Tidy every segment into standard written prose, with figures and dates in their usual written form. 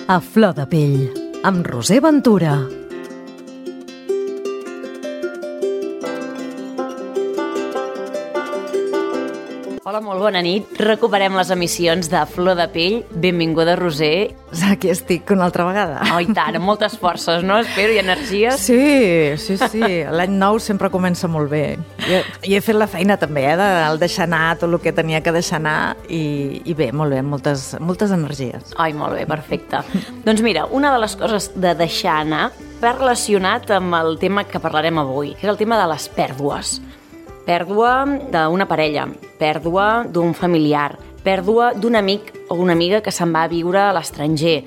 A flor de pell, amb Roser Ventura. Hola, molt bona nit. Recuperem les emissions de Flor de Pell. Benvinguda, Roser. Aquí estic una altra vegada. Oh, i tant, amb moltes forces, no? Espero, i energies. Sí. L'any nou sempre comença molt bé. I he fet la feina també, del deixar anar tot el que tenia que deixar anar i bé, molt bé, moltes energies. Ai, molt bé, perfecte. Doncs mira, una de les coses de deixar anar va relacionat amb el tema que parlarem avui, que és el tema de les pèrdues. Pèrdua d'una parella, pèrdua d'un familiar, pèrdua d'un amic o una amiga que se'n va a viure a l'estranger,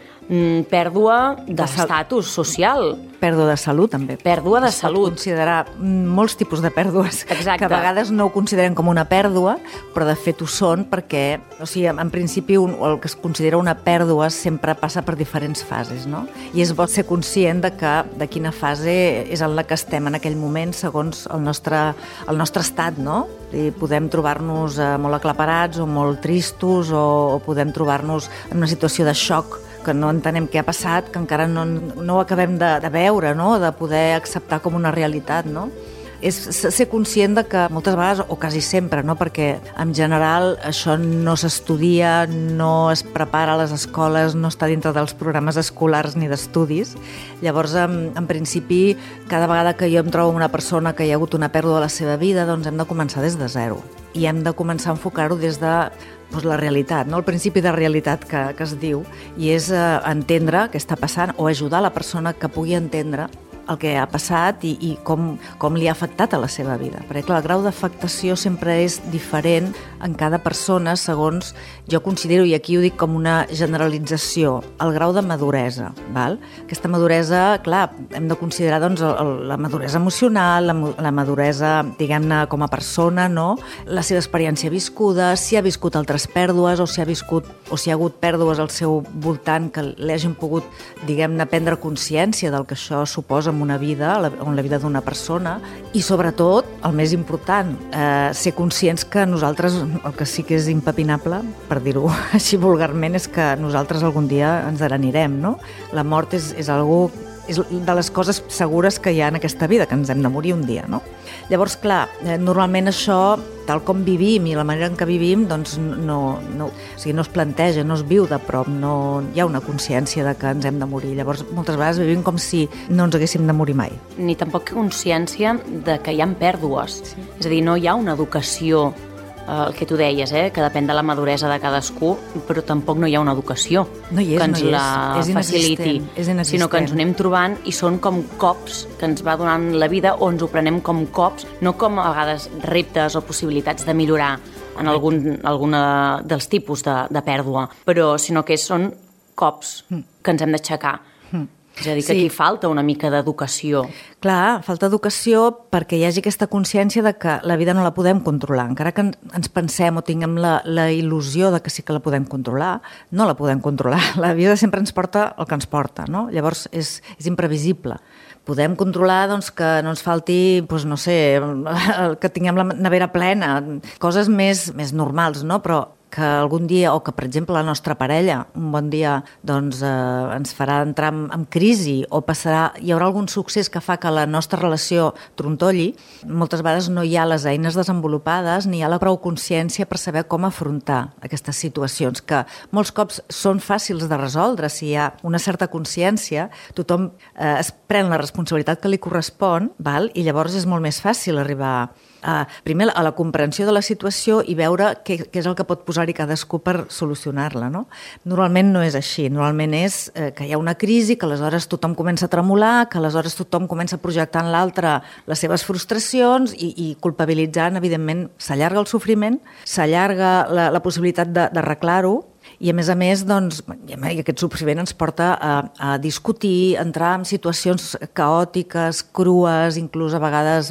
pèrdua d'estatus social. Pèrdua de salut, també. Pèrdua de salut. Es pot considerar molts tipus de pèrdues. Exacte. Que a vegades no ho considerem com una pèrdua, però de fet ho són perquè, en principi, el que es considera una pèrdua sempre passa per diferents fases, no? I és bo ser conscient de quina fase és en la que estem en aquell moment segons el nostre estat, no? I podem trobar-nos molt aclaparats o molt tristos o podem trobar-nos en una situació de xoc que no entenem què ha passat, que encara no ho acabem de veure, no? De poder acceptar com una realitat, no? És ser conscient de que moltes vegades, o quasi sempre, no? Perquè en general això no s'estudia, no es prepara a les escoles, no està dintre dels programes escolars ni d'estudis. Llavors, en principi, cada vegada que jo em trobo una persona que hi ha hagut una pèrdua de la seva vida, doncs hem de començar des de zero. I hem de començar a enfocar-ho des de la realitat, no? El principi de realitat que es diu, i és entendre què està passant o ajudar la persona que pugui entendre el que ha passat i com li ha afectat a la seva vida. Perquè, clar, el grau d'afectació sempre és diferent en cada persona segons, jo considero, i aquí ho dic com una generalització, el grau de maduresa. Val? Aquesta maduresa, clar, hem de considerar doncs, la maduresa emocional, la maduresa, diguem-ne, com a persona, no? La seva experiència viscuda, si ha viscut altres pèrdues o si ha hagut pèrdues al seu voltant que li hagin pogut, diguem-ne, prendre consciència del que això suposa en una vida, en la vida d'una persona, i sobretot, el més important, ser conscients que nosaltres, el que sí que és impepinable, per dir-ho així vulgarment, és que nosaltres algun dia ens n'anirem, no? La mort és de les coses segures que hi ha en aquesta vida, que ens hem de morir un dia, no? Llavors, clar, normalment això, tal com vivim i la manera en què vivim, doncs no es planteja, no es viu de prop, no hi ha una consciència de que ens hem de morir. Llavors, moltes vegades vivim com si no ens haguéssim de morir mai. Ni tampoc consciència de que hi ha pèrdues. Sí. És a dir, no hi ha una educació, el que tu deies, que depèn de la maduresa de cadascú, però tampoc no hi ha una educació que ens la faciliti, sinó que ens ho anem trobant i són com cops que ens va donant la vida o ens ho prenem com cops, no com a vegades reptes o possibilitats de millorar en alguna dels tipus de pèrdua, però sinó que són cops que ens hem d'aixecar. És a dir, que aquí falta una mica d'educació. Clar, falta educació perquè hi hagi aquesta consciència de que la vida no la podem controlar. Encara que ens pensem o tinguem la il·lusió de que sí que la podem controlar, no la podem controlar. La vida sempre ens porta el que ens porta, no? Llavors és imprevisible. Podem controlar doncs, que no ens falti, doncs, no sé, que tinguem la nevera plena, coses més normals, no? Però que algun dia, o que per exemple la nostra parella un bon dia doncs, ens farà entrar en crisi o hi haurà algun succés que fa que la nostra relació trontolli, moltes vegades no hi ha les eines desenvolupades ni hi ha la prou consciència per saber com afrontar aquestes situacions, que molts cops són fàcils de resoldre si hi ha una certa consciència, tothom es pren la responsabilitat que li correspon, val? I llavors és molt més fàcil arribar primer a la comprensió de la situació i veure què és el que pot posar-hi cadascú per solucionar-la, no? Normalment no és així, normalment és que hi ha una crisi, que aleshores tothom comença a tremolar, que aleshores tothom comença a projectar en l'altre les seves frustracions i culpabilitzant, evidentment, s'allarga el sofriment, s'allarga la possibilitat d'arreglar-ho, i a més, doncs, aquest sofriment ens porta a discutir, a entrar en situacions caòtiques, crues, inclús a vegades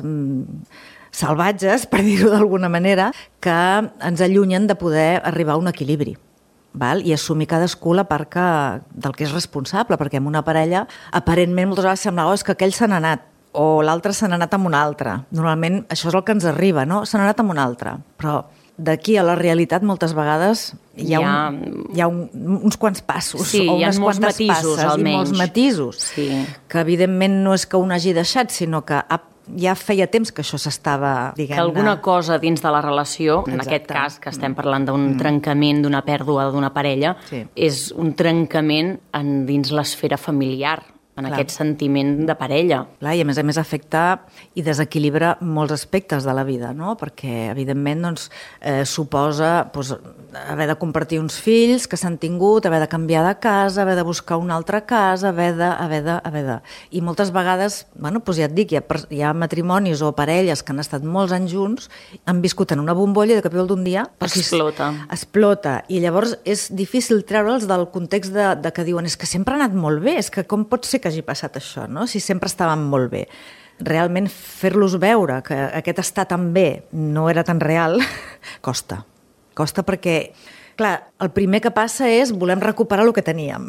salvatges, per dir-ho d'alguna manera, que ens allunyen de poder arribar a un equilibri. Val? I assumir cadascú la part del que és responsable, perquè en una parella aparentment moltes vegades sembla és que aquell se n'ha anat o l'altre se n'ha anat amb un altre. Normalment això és el que ens arriba, no? Se n'ha anat amb un altre, però d'aquí a la realitat moltes vegades hi ha uns quants passos, sí, o unes quantes matisos, passes, almenys. i molts matisos, sí. Que evidentment no és que un hagi deixat, sinó que ja feia temps que això s'estava, diguem-ne... Que alguna cosa dins de la relació, en Exacte. aquest cas, que estem parlant d'un trencament, d'una pèrdua d'una parella, Sí. és un trencament dins l'esfera familiar, en Clar. aquest sentiment de parella. Clar, i a més afecta i desequilibra molts aspectes de la vida, no? Perquè, evidentment, doncs, suposa haver de compartir uns fills que s'han tingut, haver de canviar de casa, haver de buscar una altra casa, haver de... I moltes vegades, bueno, doncs ja et dic, hi ha matrimonis o parelles que han estat molts anys junts, han viscut en una bombolla i de cop i volta d'un dia... Explota. I llavors és difícil treure'ls del context de que diuen és que sempre ha anat molt bé, és que com pot ser que hagi passat això, no? Si sempre estaven molt bé. Realment fer-los veure que aquest estar tan bé no era tan real costa. Costa perquè, clar, el primer que passa és volem recuperar el que teníem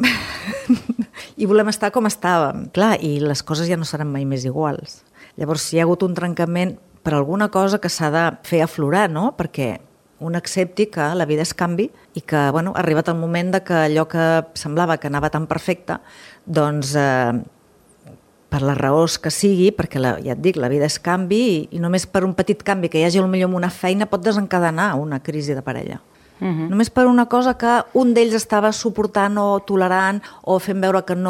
i volem estar com estàvem. Clar, i les coses ja no seran mai més iguals. Llavors, si hi ha hagut un trencament per alguna cosa que s'ha de fer aflorar, no? Perquè un accepti que la vida és canvi i que, bueno, ha arribat el moment de que allò que semblava que anava tan perfecte, doncs, per les raons que sigui, perquè ja et dic, la vida és canvi i només per un petit canvi que hi hagi potser en una feina pot desencadenar una crisi de parella. Només per una cosa que un d'ells estava suportant o tolerant o fent veure que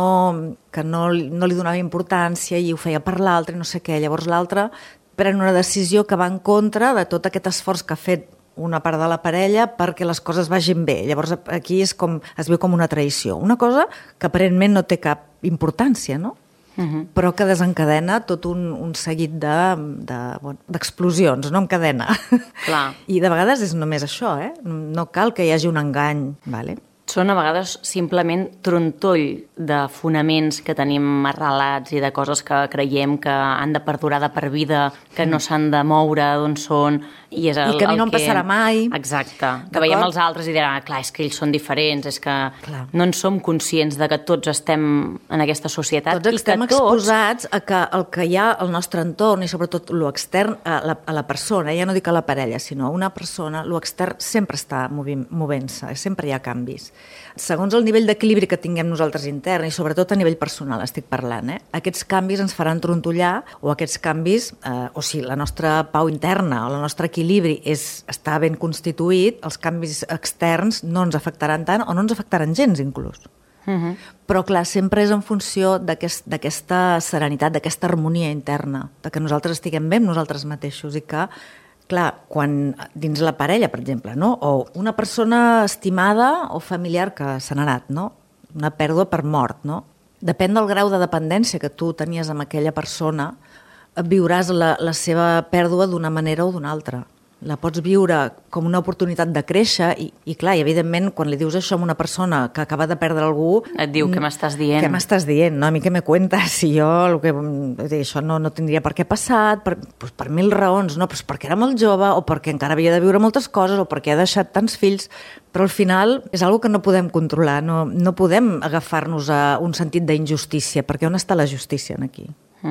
no li donava importància i ho feia per l'altre i no sé què. Llavors l'altre pren una decisió que va en contra de tot aquest esforç que ha fet una part de la parella perquè les coses vagin bé. Llavors aquí es veu com una traïció. Una cosa que aparentment no té cap importància, no? Però que desencadena tot un seguit d'explosions, no? En cadena. Clar. I de vegades és només això, No cal que hi hagi un engany, vale? Són a vegades simplement trontoll de fonaments que tenim arrelats i de coses que creiem que han de perdurar de per vida, que no s'han de moure d'on són. I que a mi no em passarà mai. Exacte. Que veiem els altres i diran, clar, és que ells són diferents, és que no en som conscients de que tots estem en aquesta societat. Tots estem exposats a que el que hi ha al nostre entorn i sobretot l'extern a la persona, ja no dic a la parella, sinó a una persona, l'extern sempre està movent-se, sempre hi ha canvis. Segons el nivell d'equilibri que tinguem nosaltres intern i sobretot a nivell personal estic parlant, aquests canvis ens faran trontollar o aquests canvis, o sigui, la nostra pau interna o la nostra equilibri està ben constituït, els canvis externs no ens afectaran tant o no ens afectaran gens inclús. Però clar, sempre és en funció d'aquesta serenitat, d'aquesta harmonia interna, de que nosaltres estiguem bé amb nosaltres mateixos i que clar, quan dins la parella, per exemple, no? O una persona estimada o familiar que se n'ha anat, no? Una pèrdua per mort, no? Depèn del grau de dependència que tu tenies amb aquella persona, viuràs la seva pèrdua d'una manera o d'una altra. La pots viure com una oportunitat de créixer i clar, i evidentment, quan li dius això a una persona que acaba de perdre algú... Et diu, què m'estàs dient? Què m'estàs dient? No? A mi què me cuentes? Si jo això no tindria per què passat, per mil raons, no? Però perquè era molt jove, o perquè encara havia de viure moltes coses, o perquè ha deixat tants fills, però al final és una que no podem controlar, no podem agafar-nos a un sentit d'injustícia, perquè on està la justícia aquí?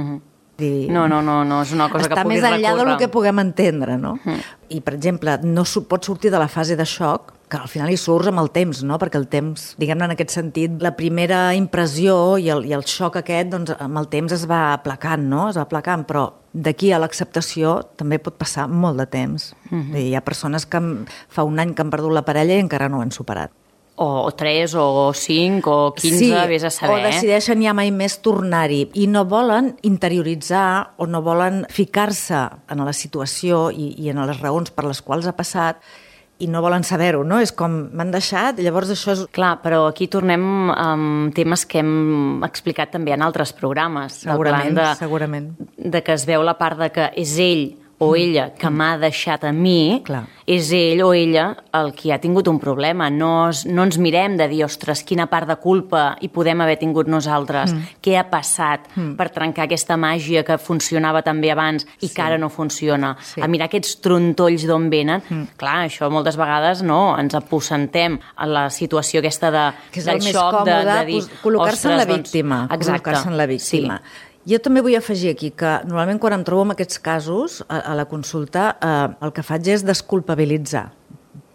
No, és una cosa que puguis recórrer. Està més enllà del que puguem entendre, no? I, per exemple, no pots sortir de la fase de xoc, que al final hi surts amb el temps, no? Perquè el temps, diguem-ne en aquest sentit, la primera impressió i el xoc aquest, doncs, amb el temps es va aplacant, no? Es va aplacant, però d'aquí a l'acceptació també pot passar molt de temps. Hi ha persones que fa un any que han perdut la parella i encara no ho han superat. O 3, o 5, o 15, vés a saber. O decideixen ja mai més tornar-hi i no volen interioritzar o no volen ficar-se en la situació i en les raons per les quals ha passat i no volen saber-ho, no? És com, m'han deixat, i llavors això és... Clar, però aquí tornem amb temes que hem explicat també en altres programes. Segurament. De que es veu la part de que és ell o ella que m'ha deixat a mi, clar, és ell o ella el que ha tingut un problema. No ens mirem de dir, ostres, quina part de culpa hi podem haver tingut nosaltres, què ha passat per trencar aquesta màgia que funcionava també abans i que ara no funciona. A mirar aquests trontolls d'on venen. Clar, això moltes vegades ens apossentem a la situació aquesta del xoc de dir... Col·locar-se en la víctima. Col·locar-se en la víctima. Jo també vull afegir aquí que normalment quan em trobo en aquests casos a la consulta el que faig és desculpabilitzar.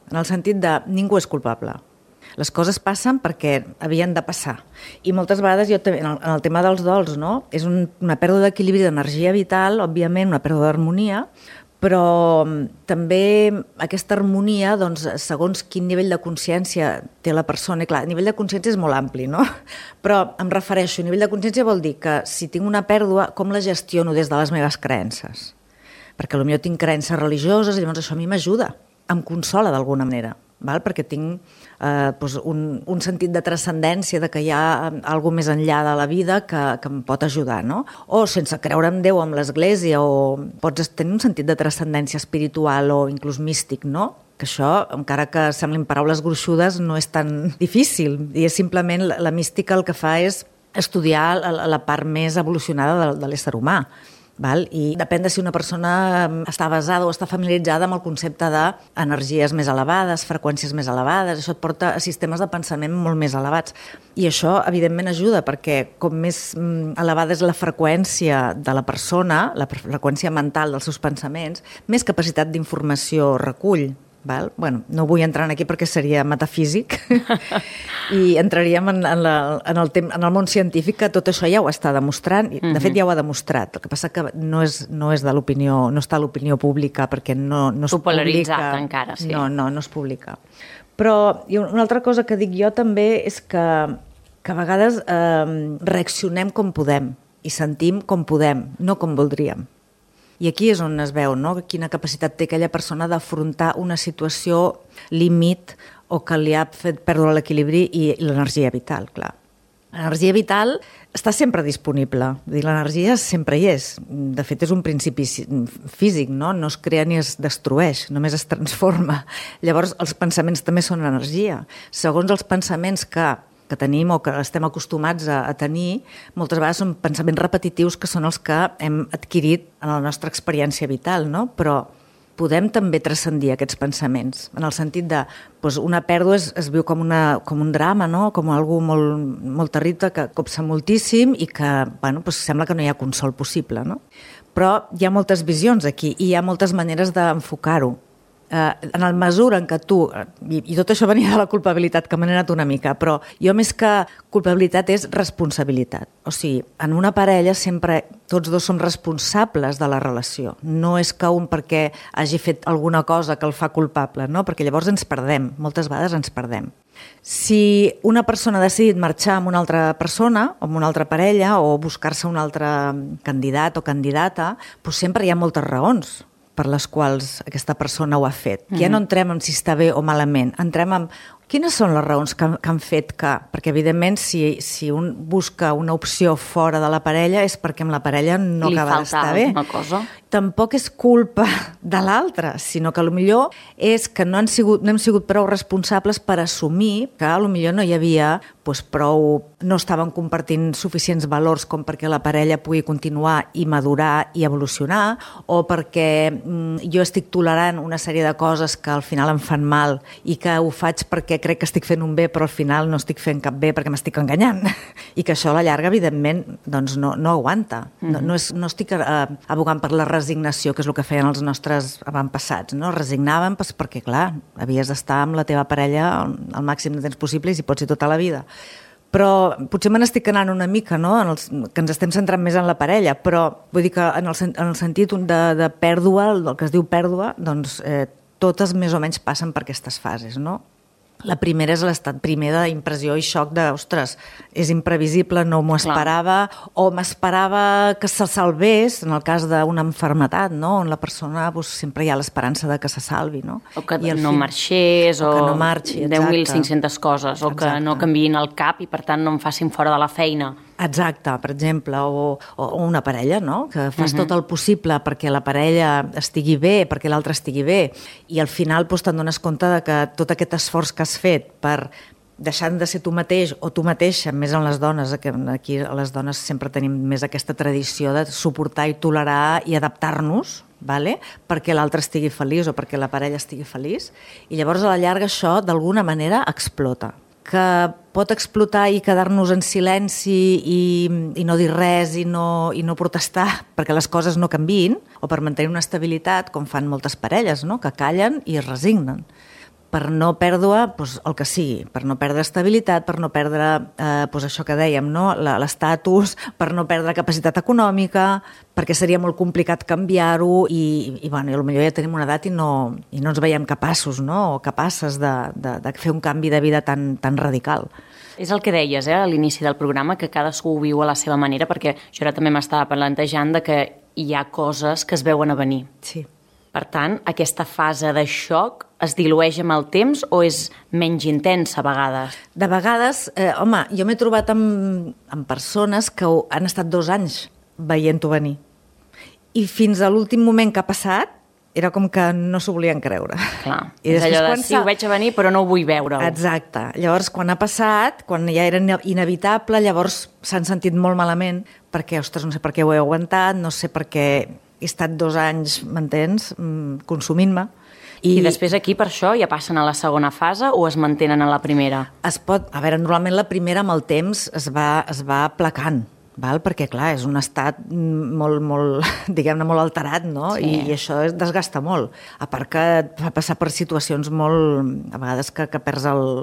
en el sentit de ningú és culpable. Les coses passen perquè havien de passar. I moltes vegades, jo també, en el tema dels dols, no? És una pèrdua d'equilibri d'energia vital, òbviament, una pèrdua d'harmonia, però també aquesta harmonia, doncs, segons quin nivell de consciència té la persona, i clar, el nivell de consciència és molt ampli, no? Però em refereixo, nivell de consciència vol dir que si tinc una pèrdua, com la gestiono des de les meves creences? Perquè potser tinc creences religioses i llavors això a mi m'ajuda, em consola d'alguna manera, val? Perquè tinc un sentit de transcendència, de que hi ha alguna més enllà de la vida que em pot ajudar, no? O sense creure en Déu, en l'Església, o pots tenir un sentit de transcendència espiritual o inclús místic, no? Que això, encara que semblin paraules gruixudes, no és tan difícil. I és simplement la mística el que fa és estudiar la part més evolucionada de l'ésser humà. Val? I depèn de si una persona està basada o està familiaritzada amb el concepte d'energies més elevades, freqüències més elevades, això et porta a sistemes de pensament molt més elevats. I això, evidentment, ajuda, perquè com més elevada és la freqüència de la persona, la freqüència mental dels seus pensaments, més capacitat d'informació recull. Val? Bueno, no vull entrar aquí perquè seria metafísic i entraríem en el món científic, que tot això ja ho està demostrant, i de fet ja ho ha demostrat. El que passa que no és de l'opinió, no està a l'opinió pública perquè no es publica. Popularitzat encara, sí. No es publica. Però una altra cosa que dic jo també és que a vegades reaccionem com podem i sentim com podem, no com voldríem. I aquí és on es veu, no? Quina capacitat té aquella persona d'afrontar una situació límit o que li ha fet perdre l'equilibri i l'energia vital, clar. L'energia vital està sempre disponible, l'energia sempre hi és. De fet, és un principi físic, no? No es crea ni es destrueix, només es transforma. Llavors, els pensaments també són energia. Segons els pensaments que tenim o que estem acostumats a tenir, moltes vegades són pensaments repetitius que són els que hem adquirit en la nostra experiència vital, no? Però podem també transcendir aquests pensaments, en el sentit de una pèrdua es viu com un drama, no? Com algo molt terrible que copsa moltíssim i que sembla que no hi ha consol possible, no? Però hi ha moltes visions aquí i hi ha moltes maneres d'enfocar-ho. En la mesura en què tu, i tot això venia de la culpabilitat, que m'he anat una mica, però jo més que culpabilitat és responsabilitat. O sigui, en una parella sempre tots dos som responsables de la relació. No és que un perquè hagi fet alguna cosa que el fa culpable, no? Perquè llavors ens perdem, moltes vegades ens perdem. Si una persona ha decidit marxar amb una altra persona, amb una altra parella, o buscar-se un altre candidat o candidata, doncs sempre hi ha moltes raons per les quals aquesta persona ho ha fet. Ja no entrem en si està bé o malament, entrem en quines són les raons que han fet que... Perquè, evidentment, si un busca una opció fora de la parella és perquè amb la parella no acaba d'estar bé. Li falta alguna cosa. Tampoc és culpa de l'altre, sinó que potser és que no hem sigut prou responsables per assumir que potser no hi havia prou... No estaven compartint suficients valors com perquè la parella pugui continuar i madurar i evolucionar, o perquè jo estic tolerant una sèrie de coses que al final em fan mal i que ho faig perquè crec que estic fent un bé, però al final no estic fent cap bé perquè m'estic enganyant. I que això a la llarga, evidentment, doncs no aguanta. No estic abogant per la resignació, que és el que feien els nostres avantpassats, no? Resignaven perquè, clar, havies d'estar amb la teva parella el màxim de temps possible i si pot ser tota la vida. Però potser me n'estic anant una mica, no? Que ens estem centrant més en la parella, però vull dir que en el sentit de pèrdua, el que es diu pèrdua, doncs totes més o menys passen per aquestes fases, no? La primera és l'estat primer d'impressió i xoc de, ostres, és imprevisible, no m'ho esperava, o m'esperava que se salvés, en el cas d'una malaltia, no? On la persona sempre hi ha l'esperança de que se salvi, no? O que no marxés, o que no marxi, 10.500 coses, o que no canviïn el cap i per tant no em facin fora de la feina. Exacte, per exemple, o una parella, no? Que fas tot el possible perquè la parella estigui bé, perquè l'altre estigui bé, i al final te'n dones compte de que tot aquest esforç que has fet per deixant de ser tu mateix o tu mateixa, més en les dones, que aquí les dones sempre tenim més aquesta tradició de suportar i tolerar i adaptar-nos, perquè l'altre estigui feliç o perquè la parella estigui feliç, i llavors a la llarga això d'alguna manera explota. Que pot explotar i quedar-nos en silenci i no dir res i no protestar perquè les coses no canviïn, o per mantenir una estabilitat, com fan moltes parelles, no? Que callen i es resignen. per no perdre el que sigui, per no perdre estabilitat, per no perdre això que dèiem, no? L'estatus, per no perdre capacitat econòmica, perquè seria molt complicat canviar-ho i potser ja tenim una edat i no ens veiem capaços, no? O capaces de fer un canvi de vida tan radical. És el que deies a l'inici del programa, que cadascú ho viu a la seva manera, perquè jo ara també m'estava plantejant de que hi ha coses que es veuen a venir. Sí. Per tant, aquesta fase de xoc es dilueix amb el temps o és menys intensa a vegades? De vegades, jo m'he trobat amb persones que han estat 2 anys veient-ho venir. I fins a l'últim moment que ha passat, era com que no s'ho volien creure. Clar, és allò de sí, ho veig a venir però no ho vull veure. Exacte. Llavors, quan ha passat, quan ja era inevitable, llavors s'han sentit molt malament perquè, ostres, no sé per què ho he aguantat, no sé per què he estat 2 anys, m'entens, consumint-me. I després aquí, per això, ja passen a la segona fase o es mantenen a la primera? Normalment la primera amb el temps es va aplacant, perquè, clar, és un estat molt, diguem-ne, molt alterat, no? Sí. I això desgasta molt. A part que et fa passar per situacions molt... A vegades que perds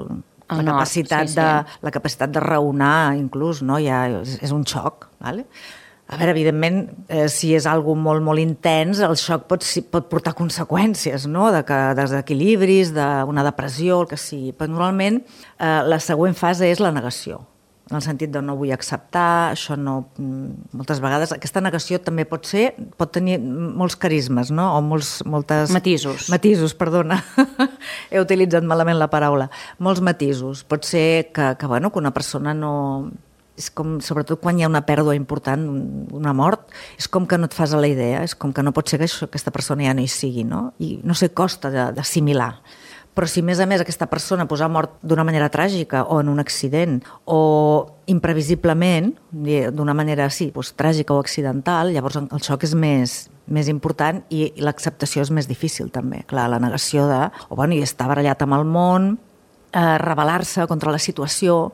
la capacitat de raonar, inclús, no? Ja és un xoc, d'acord? A veure, evidentment, si és algo molt, molt intens, el xoc pot portar conseqüències, no? De desequilibris, d'una depressió, el que sigui. Però normalment la següent fase és la negació, en el sentit de no vull acceptar, això no... Moltes vegades aquesta negació també pot tenir molts carismes, no? O moltes... Matisos. Matisos, perdona. He utilitzat malament la paraula. Molts matisos. Pot ser que una persona no... És com, sobretot quan hi ha una pèrdua important, una mort, és com que no et fas a la idea, és com que no pot ser que aquesta persona ja no hi sigui, no? I no sé, costa d'assimilar. Però si, a més aquesta persona ha mort d'una manera tràgica o en un accident o imprevisiblement, d'una manera tràgica o accidental, llavors el xoc és més important i l'acceptació és més difícil també. Clar, la negació i estar barallat amb el món, rebel·lar-se contra la situació,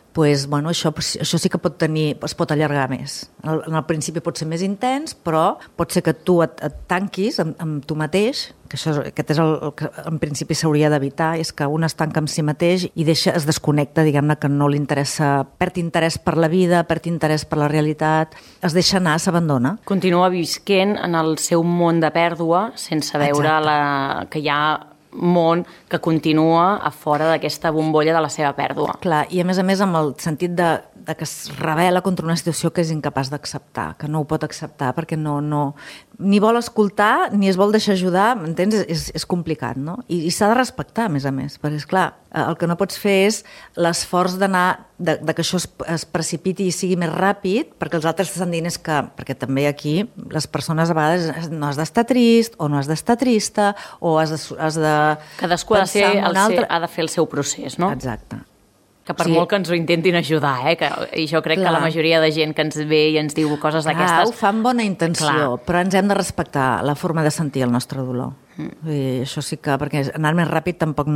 això sí que es pot allargar més. En el principi pot ser més intens, però pot ser que tu et tanquis amb tu mateix, que aquest és el que en principi s'hauria d'evitar, és que un es tanca amb si mateix i es desconnecta, diguem-ne, que no li interessa, perd interès per la vida, perd interès per la realitat, es deixa anar, s'abandona. Continua visquent en el seu món de pèrdua sense veure que hi ha món que continua a fora d'aquesta bombolla de la seva pèrdua. Clar, i a més amb el sentit de que es rebel·la contra una situació que és incapaç d'acceptar, que no ho pot acceptar perquè no ni vol escoltar ni es vol deixar ajudar, m'entens? És complicat, no? I s'ha de respectar, a més, perquè, esclar, el que no pots fer és l'esforç de que això es precipiti i sigui més ràpid, perquè els altres estan dient perquè també aquí les persones a vegades no has d'estar trist o no has d'estar trista o has de cadascú ha de fer el seu procés, no? Exacte. Que per molt que ens ho intentin ajudar, i jo crec que la majoria de gent que ens ve i ens diu coses d'aquestes... Ho fa amb bona intenció, però ens hem de respectar la forma de sentir el nostre dolor. I això sí que, perquè anar més ràpid tampoc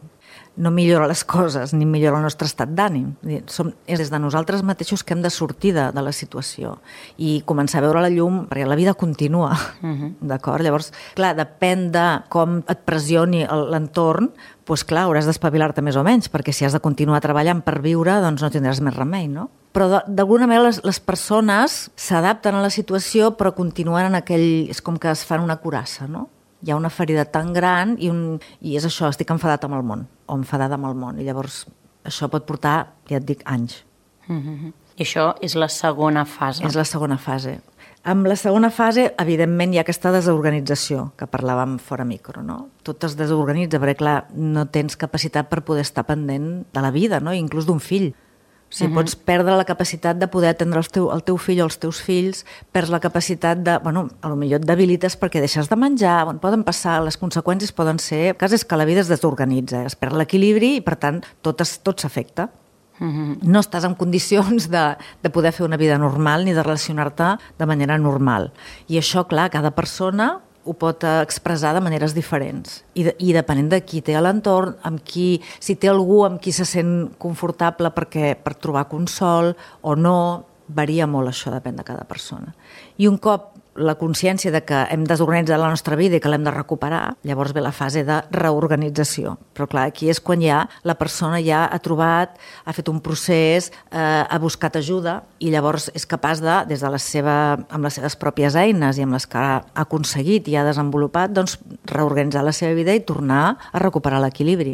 no millora les coses, ni millora el nostre estat d'ànim. És des de nosaltres mateixos que hem de sortir de la situació i començar a veure la llum, perquè la vida continua, d'acord? Llavors, clar, depèn de com et pressioni l'entorn, doncs clar, hauràs d'espavilar-te més o menys, perquè si has de continuar treballant per viure, doncs no tindràs més remei, no? Però d'alguna manera les persones s'adapten a la situació, però continuen en aquell... És com que es fan una curassa, no? Hi ha una ferida tan gran i és això, estic enfadat amb el món, o enfadada amb el món, i llavors això pot portar, ja et dic, anys. I això és la segona fase. És la segona fase. Amb la segona fase, evidentment, hi ha aquesta desorganització que parlàvem fora micro, no? Tot es desorganitza, perquè, clar, no tens capacitat per poder estar pendent de la vida, no? Inclús d'un fill. O sigui, pots perdre la capacitat de poder atendre el teu fill o els teus fills, perds la capacitat de... a lo millor et debilites perquè deixes de menjar, poden passar, les conseqüències poden ser... El cas és que la vida es desorganitza, es perd l'equilibri i, per tant, tot s'afecta. No estàs en condicions de poder fer una vida normal ni de relacionar-te de manera normal. I això, clar, cada persona ho pot expressar de maneres diferents. I depenent de qui té a l'entorn, si té algú amb qui se sent confortable per trobar consol o no, varia molt això, depèn de cada persona. I un cop la consciència de que hem desorganitzat la nostra vida i que l'hem de recuperar, llavors ve la fase de reorganització. Però clar, aquí és quan ja la persona ja ha trobat, ha fet un procés, ha buscat ajuda i llavors és capaç de, des de amb les seves pròpies eines i amb les que ha aconseguit i ha desenvolupat, doncs reorganitzar la seva vida i tornar a recuperar l'equilibri.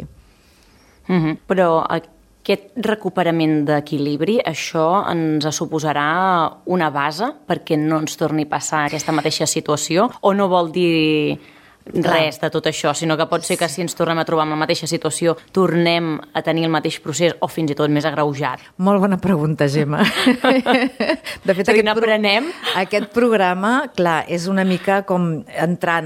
Però aquest recuperament d'equilibri, això ens suposarà una base perquè no ens torni a passar aquesta mateixa situació o no vol dir res de tot això, sinó que pot ser que si ens tornem a trobar en la mateixa situació tornem a tenir el mateix procés o fins i tot més agreujat? Molt bona pregunta, Gemma. De fet, aquest programa, clar, és una mica com entrar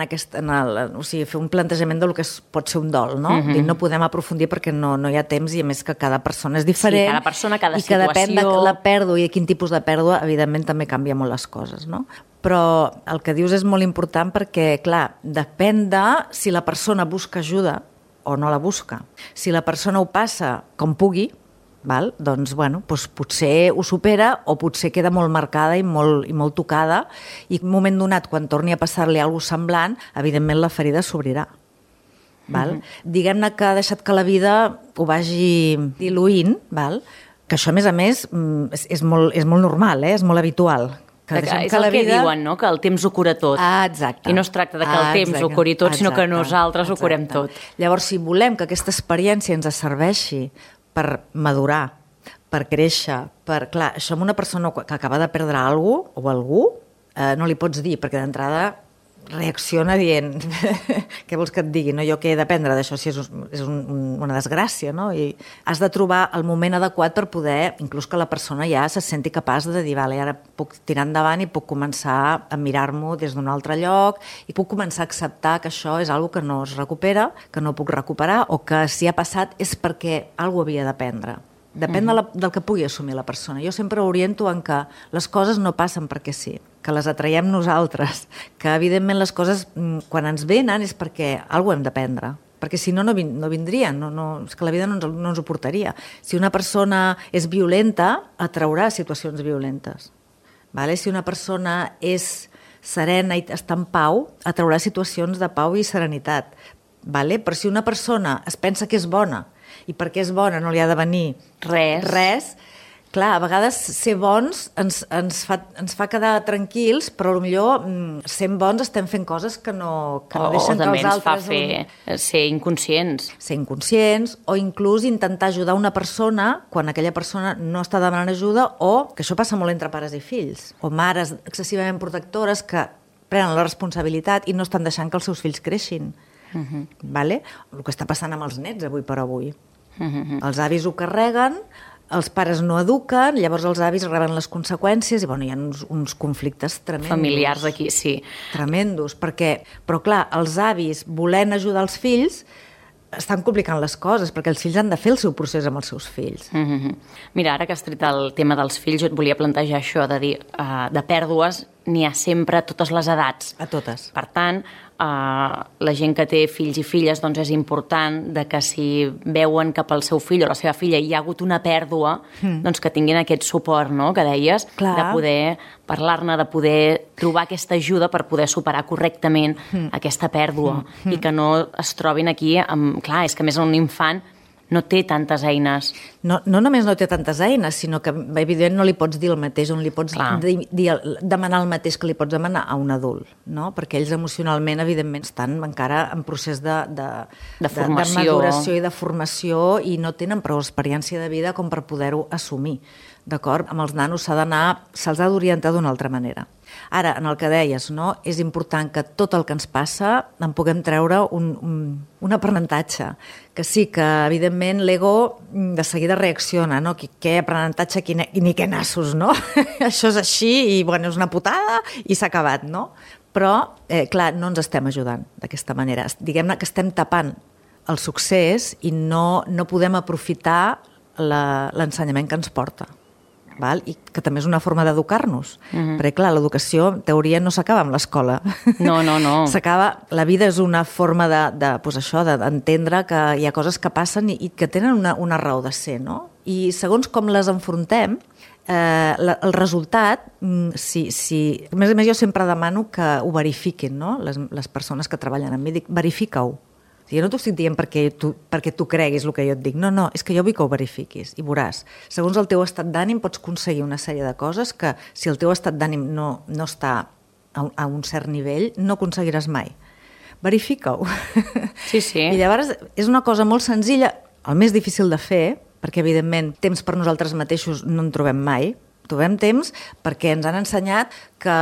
o sigui, fer un plantejament del que pot ser un dol, no? No podem aprofundir perquè no hi ha temps i a més que cada persona és diferent. Sí, cada persona, cada situació. I que depèn de la pèrdua i quin tipus de pèrdua, evidentment també canvia molt les coses, no? Però el que dius és molt important perquè, clar, depèn de si la persona busca ajuda o no la busca. Si la persona ho passa com pugui, doncs, potser ho supera o potser queda molt marcada i molt tocada i en un moment donat, quan torni a passar-li alguna cosa semblant, evidentment la ferida s'obrirà. Diguem-ne que ha deixat que la vida ho vagi diluint, que això, a més, és molt normal, és molt habitual. És el que diuen, no? Que el temps ho cura tot. Exacte. I no es tracta de que el temps ho curi tot, sinó que nosaltres ho curem tot. Llavors, si volem que aquesta experiència ens serveixi per madurar, per créixer, clar, això amb una persona que acaba de perdre alguna cosa o algú, no li pots dir, perquè d'entrada reacciona dient què vols que et digui, no? Jo què he d'aprendre d'això si és una desgràcia, no? I has de trobar el moment adequat per poder, inclús que la persona ja se senti capaç de dir, vale, ara puc tirar endavant i puc començar a mirar-m'ho des d'un altre lloc i puc començar a acceptar que això és una cosa que no es recupera, que no puc recuperar o que si ha passat és perquè alguna cosa havia d'aprendre. Depèn del que pugui assumir la persona. Jo sempre oriento en que les coses no passen perquè sí, que les atraiem nosaltres, que evidentment les coses quan ens venen és perquè alguna cosa hem d'aprendre, perquè si no vindrien, és que la vida no ens ho portaria. Si una persona és violenta, atraurà situacions violentes. Si una persona és serena i està en pau, atraurà situacions de pau i serenitat. Però si una persona es pensa que és bona i perquè és bona no li ha de venir res, clar, a vegades ser bons ens fa quedar tranquils, però potser sent bons estem fent coses que no deixen que els altres... O també ens fa ser inconscients. Ser inconscients, o inclús intentar ajudar una persona quan aquella persona no està demanant ajuda, o, que això passa molt entre pares i fills, o mares excessivament protectores que prenen la responsabilitat i no estan deixant que els seus fills creixin. El que està passant amb els nets avui per avui. Els avis ho carreguen, els pares no eduquen, llavors els avis reben les conseqüències i hi ha uns conflictes tremendos. Familiars aquí, sí. Tremendos, però clar, els avis volent ajudar els fills estan complicant les coses, perquè els fills han de fer el seu procés amb els seus fills. Mira, ara que has tret el tema dels fills, jo et volia plantejar això, de dir, de pèrdues n'hi ha sempre a totes les edats. A totes. Per tant, la gent que té fills i filles, doncs és important de que si veuen que pel seu fill o la seva filla hi ha hagut una pèrdua, doncs que tinguin aquest suport, no?, que deies, de poder parlar-ne, de poder trobar aquesta ajuda per poder superar correctament aquesta pèrdua i que no es trobin aquí amb... Clar, és que a més un infant no té tantes eines. No només no té tantes eines, sinó que, evidentment, no li pots dir el mateix, on li pots demanar el mateix que li pots demanar a un adult, no? Perquè ells emocionalment, evidentment, estan encara en procés de maduració i de formació i no tenen prou experiència de vida com per poder-ho assumir. D'acord? Amb els nanos se'ls ha d'orientar d'una altra manera. Ara, en el que deies, no? És important que tot el que ens passa en puguem treure un aprenentatge. Que sí, que evidentment l'ego de seguida reacciona, no? Què aprenentatge ni què nassos, no? Això és així i, és una putada i s'ha acabat, no? Però, clar, no ens estem ajudant d'aquesta manera. Diguem-ne que estem tapant el succés i no podem aprofitar l'ensenyament que ens porta. I que també és una forma d'educar-nos. Perquè, clar, l'educació, en teoria, no s'acaba amb l'escola. No. La vida és una forma d'entendre que hi ha coses que passen i que tenen una raó de ser, no? I segons com les enfrontem, el resultat, a més a més jo sempre demano que ho verifiquin, no? Les persones que treballen amb mi, dic, verifica-ho. Jo no t'ho estic dient perquè tu creguis el que jo et dic, no, és que jo vull que ho verifiquis i veuràs. Segons el teu estat d'ànim pots aconseguir una sèrie de coses que si el teu estat d'ànim no està a un cert nivell, no aconseguiràs mai. Verifica-ho. Sí. I llavors és una cosa molt senzilla, el més difícil de fer, perquè evidentment temps per nosaltres mateixos no en trobem mai, trobem temps perquè ens han ensenyat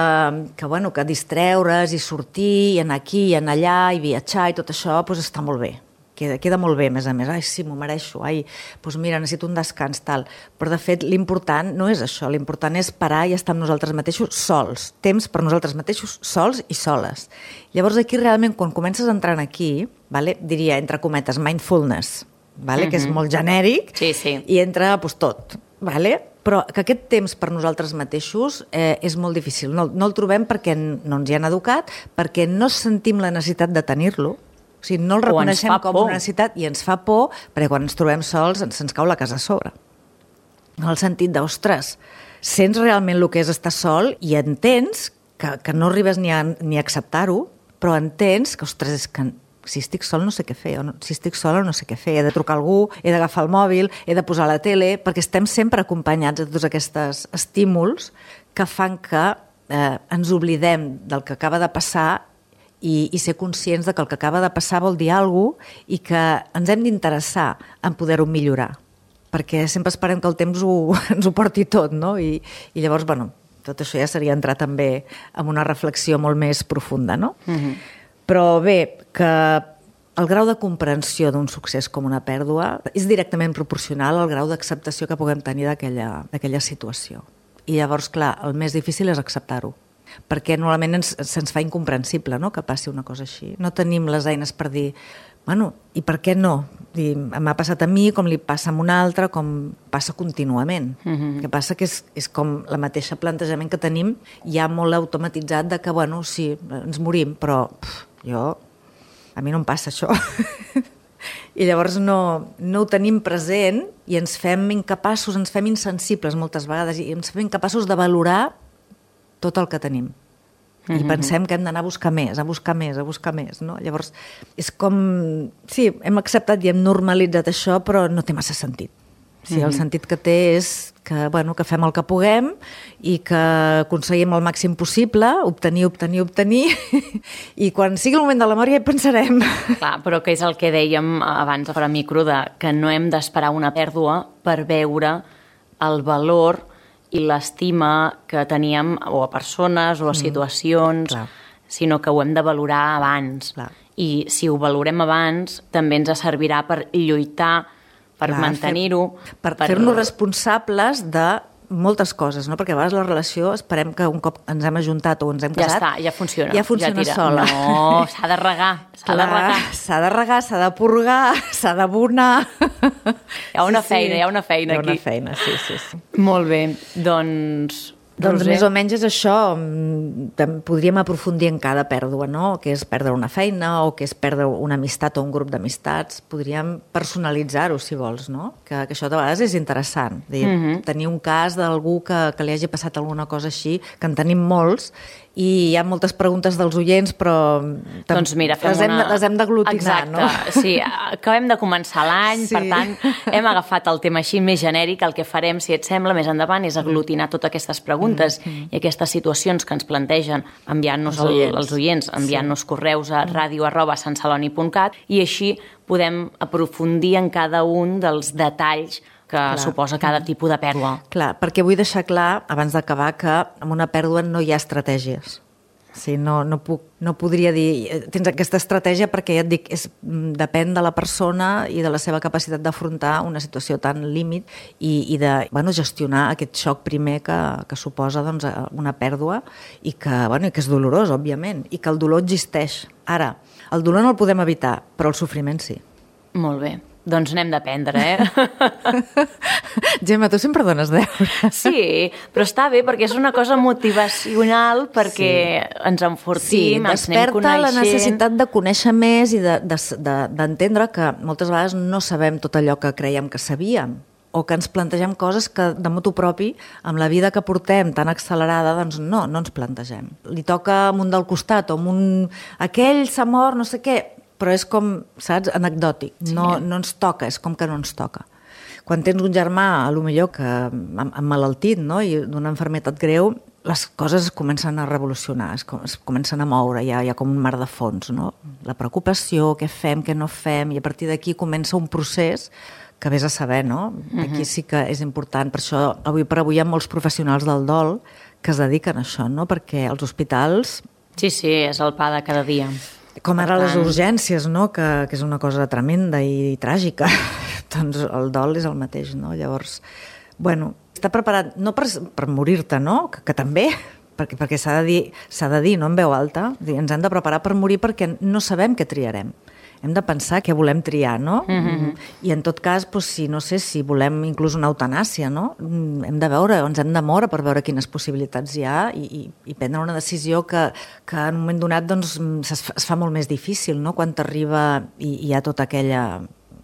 que distreure's i sortir, i anar aquí i anar allà i viatjar i tot això doncs està molt bé. Queda molt bé, a més a més. Ai, sí, m'ho mereixo. Ai, doncs mira, necessito un descans, tal. Però, de fet, l'important no és això. L'important és parar i estar amb nosaltres mateixos sols. Temps per nosaltres mateixos sols i soles. Llavors, aquí, realment, quan comences a entrar aquí, diria, entre cometes, mindfulness, que és molt genèric, i entra tot. Però que aquest temps per nosaltres mateixos és molt difícil. No el trobem perquè no ens hi han educat, perquè no sentim la necessitat de tenir-lo, o sigui, no el reconeixem com una necessitat i ens fa por perquè quan ens trobem sols se'ns cau la casa a sobre. En el sentit de, ostres, sents realment el que és estar sol i entens que no arribes ni a acceptar-ho, però entens que, ostres, és que si estic sol no sé què fer, o si estic sola no sé què fer, he de trucar a algú, he d'agafar el mòbil, he de posar la tele, perquè estem sempre acompanyats de tots aquests estímuls que fan que ens oblidem del que acaba de passar i ser conscients de que el que acaba de passar vol dir alguna cosa i que ens hem d'interessar en poder-ho millorar, perquè sempre esperem que el temps ens ho porti tot, no? I llavors, tot això ja seria entrar també en una reflexió molt més profunda, no? Però bé, que el grau de comprensió d'un succés com una pèrdua és directament proporcional al grau d'acceptació que puguem tenir d'aquella situació. I llavors, clar, el més difícil és acceptar-ho, perquè normalment se'ns fa incomprensible, no?, que passi una cosa així. No tenim les eines per dir, i per què no? M'ha passat a mi, com li passa a un altre, com passa contínuament. El que passa que és com la mateixa plantejament que tenim ja molt automatitzat de que, sí, ens morim, però a mi no em passa això. I llavors no ho tenim present i ens fem incapaços, ens fem insensibles moltes vegades i ens fem incapaços de valorar tot el que tenim. I pensem que hem d'anar a buscar més, no? Llavors, és com... Sí, hem acceptat i hem normalitzat això, però no té massa sentit. Sí, el sentit que té és que fem el que puguem i que aconseguim el màxim possible, obtenir, i quan sigui el moment de la mort ja hi pensarem. Clar, però que és el que dèiem abans a micro, que no hem d'esperar una pèrdua per veure el valor i l'estima que teníem o a persones o a situacions, sinó que ho hem de valorar abans. I si ho valorem abans, també ens servirà per lluitar, per mantenir-ho. Per fer-nos responsables de moltes coses, no? Perquè a vegades la relació esperem que un cop ens hem ajuntat o ens hem casat... Ja està, ja funciona. Ja funciona sola. No, s'ha de regar, s'ha de regar. S'ha de purgar, s'ha d'abonar... Hi ha una feina aquí. Hi ha una feina, sí. Molt bé, doncs més o menys és això. Podríem aprofundir en cada pèrdua, no? Que és perdre una feina o que és perdre una amistat o un grup d'amistats. Podríem personalitzar-ho, si vols, no? Que això de vegades és interessant. Tenir un cas d'algú que li hagi passat alguna cosa així, que en tenim molts, i hi ha moltes preguntes dels oients, però doncs mira, les hem d'aglutinar, no? Exacte, sí, acabem de començar l'any, per tant, hem agafat el tema així més genèric. El que farem, si et sembla, més endavant és aglutinar totes aquestes preguntes i aquestes situacions que ens plantegen enviant-nos els oients, enviant-nos correus a radio@santceloni.cat, i així podem aprofundir en cada un dels detalls que suposa cada tipus de pèrdua. Clar, perquè vull deixar clar, abans d'acabar, que amb una pèrdua no hi ha estratègies. Sí, no podria dir, tens aquesta estratègia perquè ja et dic, depèn de la persona i de la seva capacitat d'afrontar una situació tan límit i de gestionar aquest xoc primer que suposa una pèrdua i que és dolorós, òbviament, i que el dolor existeix. Ara, el dolor no el podem evitar, però el sofriment sí. Molt bé. Doncs n'hem d'aprendre, Gemma, tu sempre dones deure. Sí, però està bé perquè és una cosa motivacional, perquè ens enfortim, ens anem coneixent. Desperta la necessitat de conèixer més i d'entendre que moltes vegades no sabem tot allò que creiem que sabíem. o que ens plantegem coses que de motu propi, amb la vida que portem tan accelerada, doncs no ens plantegem. Li toca amb un del costat o amb un... Aquell s'ha mort, no sé què, però és com, saps, anecdòtic. No ens toca, és com que no ens toca. Quan tens un germà, potser que emmalaltit, no?, i d'una malaltia greu, les coses comencen a revolucionar, es comencen a moure, hi ha com un mar de fons, no? La preocupació, què fem, què no fem, i a partir d'aquí comença un procés que vés a saber, no? Aquí sí que és important. Per això, avui per avui, hi ha molts professionals del dol que es dediquen a això, no? Perquè als hospitals... Sí, és el pa de cada dia. Com ara les urgències, no? Que és una cosa tremenda i tràgica. Doncs el dol és el mateix, no? Llavors, bueno, estar preparat no per morir-te, no? Que també, perquè s'ha de dir, no en veu alta, ens hem de preparar per morir perquè no sabem què triarem. Hem de pensar què volem triar, no? I en tot cas, si volem inclús una eutanàsia, no? Hem de veure, ens hem de moure per veure quines possibilitats hi ha i prendre una decisió que en un moment donat doncs, es fa molt més difícil, no? Quan t'arriba i hi ha tota aquell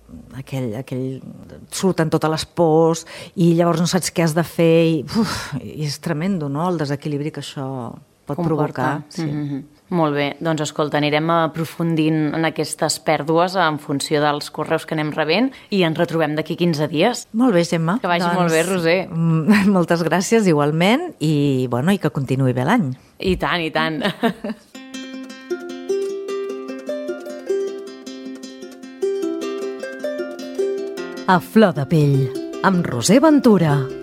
surten totes les pors i llavors no saps què has de fer i és tremendo, no?, el desequilibri que això pot provocar. Sí. Molt bé, doncs escolta, anirem aprofundint en aquestes pèrdues en funció dels correus que anem rebent i ens retrobem d'aquí 15 dies. Molt bé, Gemma. Que vagi molt bé, Roser. Moltes gràcies, igualment, i que continuï bé l'any. I tant, i tant. A flor de pell, amb Roser Ventura.